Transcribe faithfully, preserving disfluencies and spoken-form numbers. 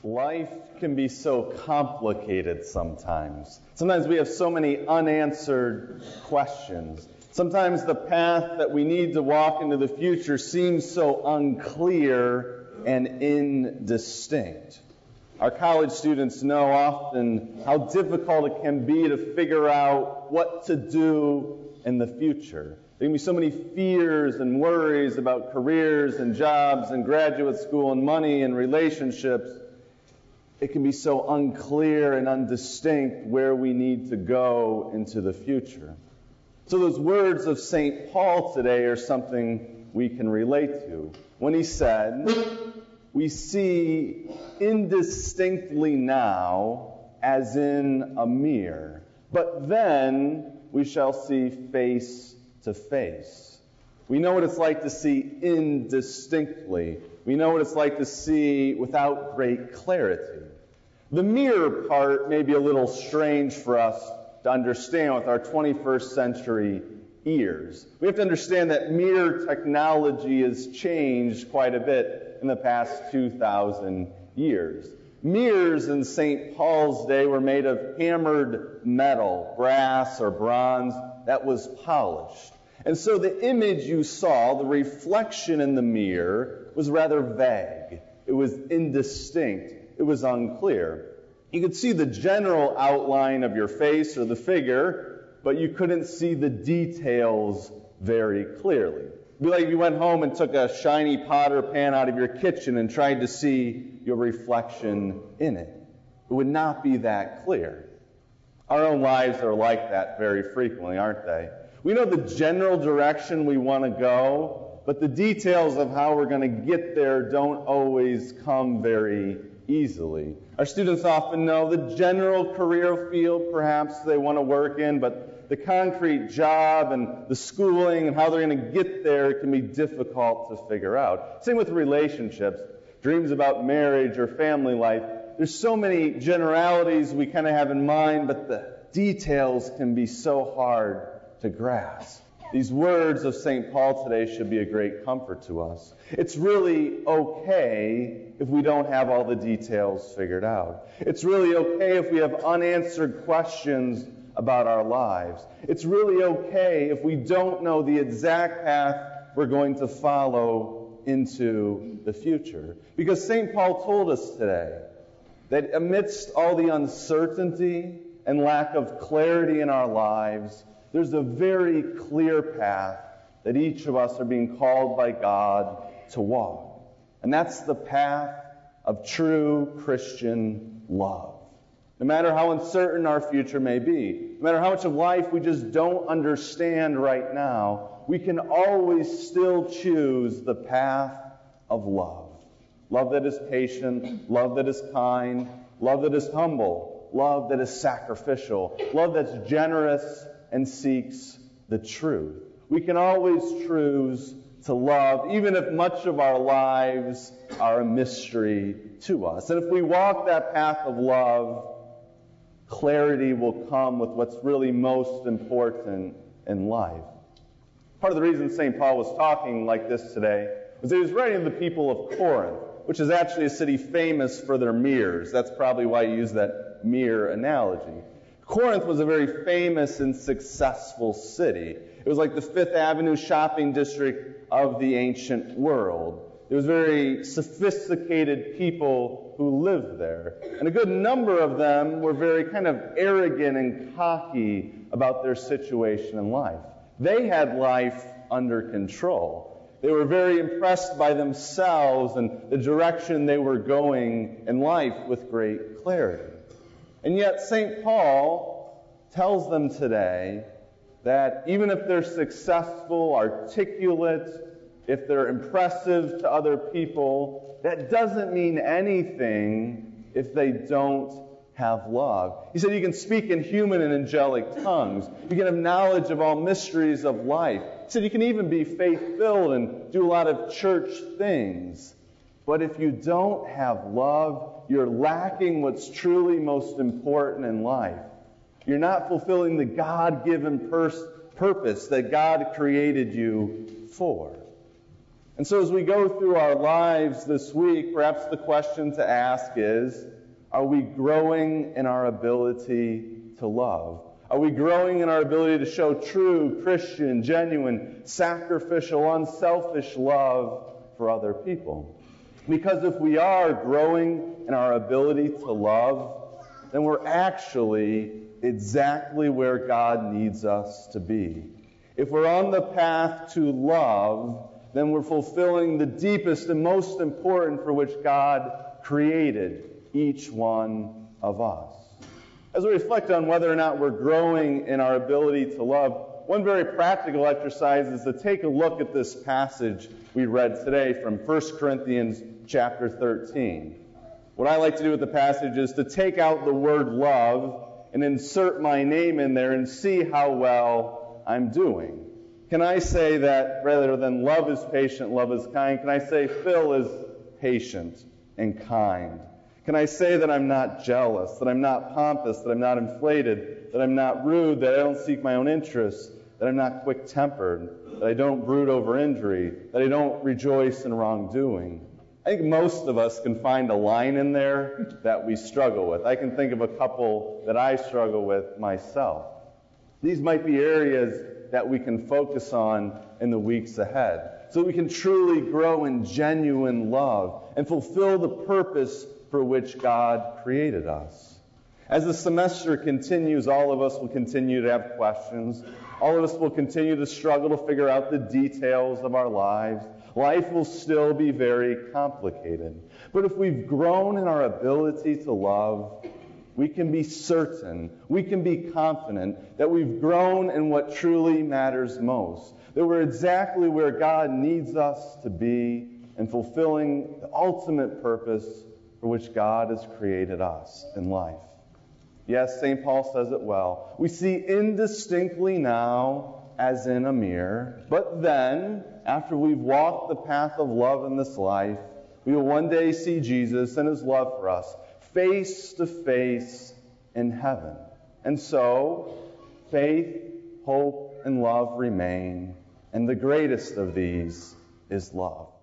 Life can be so complicated sometimes. Sometimes we have so many unanswered questions. Sometimes the path that we need to walk into the future seems so unclear and indistinct. Our college students know often how difficult it can be to figure out what to do in the future. There can be so many fears and worries about careers and jobs and graduate school and money and relationships. It can be so unclear and undistinct where we need to go into the future. So those words of Saint Paul today are something we can relate to. When he said, "We see indistinctly now as in a mirror, but then we shall see face to face." We know what it's like to see indistinctly. We know what it's like to see without great clarity. The mirror part may be a little strange for us to understand with our twenty-first century ears. We have to understand that mirror technology has changed quite a bit in the past two thousand years. Mirrors in Saint Paul's day were made of hammered metal, brass or bronze, that was polished. And so the image you saw, the reflection in the mirror, was rather vague. It was indistinct. It was unclear. You could see the general outline of your face or the figure, but you couldn't see the details very clearly. It'd be like if you went home and took a shiny pot or pan out of your kitchen and tried to see your reflection in it. It would not be that clear. Our own lives are like that very frequently, aren't they? We know the general direction we want to go, but the details of how we're going to get there don't always come very easily. Our students often know the general career field perhaps they want to work in, but the concrete job and the schooling and how they're going to get there can be difficult to figure out. Same with relationships, dreams about marriage or family life. There's so many generalities we kind of have in mind, but the details can be so hard to grasp. These words of Saint Paul today should be a great comfort to us. It's really okay if we don't have all the details figured out. It's really okay if we have unanswered questions about our lives. It's really okay if we don't know the exact path we're going to follow into the future. Because Saint Paul told us today that amidst all the uncertainty and lack of clarity in our lives, there's a very clear path that each of us are being called by God to walk. And that's the path of true Christian love. No matter how uncertain our future may be, no matter how much of life we just don't understand right now, we can always still choose the path of love. Love that is patient, love that is kind, love that is humble, love that is sacrificial, love that's generous and seeks the truth. We can always choose to love, even if much of our lives are a mystery to us. And if we walk that path of love, clarity will come with what's really most important in life. Part of the reason Saint Paul was talking like this today was he was writing to the people of Corinth, which is actually a city famous for their mirrors. That's probably why he used that mirror analogy. Corinth was a very famous and successful city. It was like the Fifth Avenue shopping district of the ancient world. There was very sophisticated people who lived there. And a good number of them were very kind of arrogant and cocky about their situation in life. They had life under control. They were very impressed by themselves and the direction they were going in life with great clarity. And yet Saint Paul tells them today that even if they're successful, articulate, if they're impressive to other people, that doesn't mean anything if they don't have love. He said you can speak in human and angelic tongues. You can have knowledge of all mysteries of life. He said you can even be faith-filled and do a lot of church things. But if you don't have love, you're lacking what's truly most important in life. You're not fulfilling the God-given pers- purpose that God created you for. And so as we go through our lives this week, perhaps the question to ask is, are we growing in our ability to love? Are we growing in our ability to show true, Christian, genuine, sacrificial, unselfish love for other people? Because if we are growing in our ability to love, then we're actually exactly where God needs us to be. If we're on the path to love, then we're fulfilling the deepest and most important for which God created each one of us. As we reflect on whether or not we're growing in our ability to love, one very practical exercise is to take a look at this passage we read today from First Corinthians chapter thirteen. What I like to do with the passage is to take out the word love and insert my name in there and see how well I'm doing. Can I say that rather than love is patient, love is kind, can I say Phil is patient and kind? Can I say that I'm not jealous, that I'm not pompous, that I'm not inflated, that I'm not rude, that I don't seek my own interests, that I'm not quick-tempered, that I don't brood over injury, that I don't rejoice in wrongdoing? I think most of us can find a line in there that we struggle with. I can think of a couple that I struggle with myself. These might be areas that we can focus on in the weeks ahead, so we can truly grow in genuine love and fulfill the purpose for which God created us. As the semester continues, all of us will continue to have questions. All of us will continue to struggle to figure out the details of our lives. Life will still be very complicated. But if we've grown in our ability to love, we can be certain, we can be confident that we've grown in what truly matters most, that we're exactly where God needs us to be in fulfilling the ultimate purpose for which God has created us in life. Yes, Saint Paul says it well. We see indistinctly now as in a mirror, but then, after we've walked the path of love in this life, we will one day see Jesus and His love for us face to face in heaven. And so, faith, hope, and love remain, and the greatest of these is love.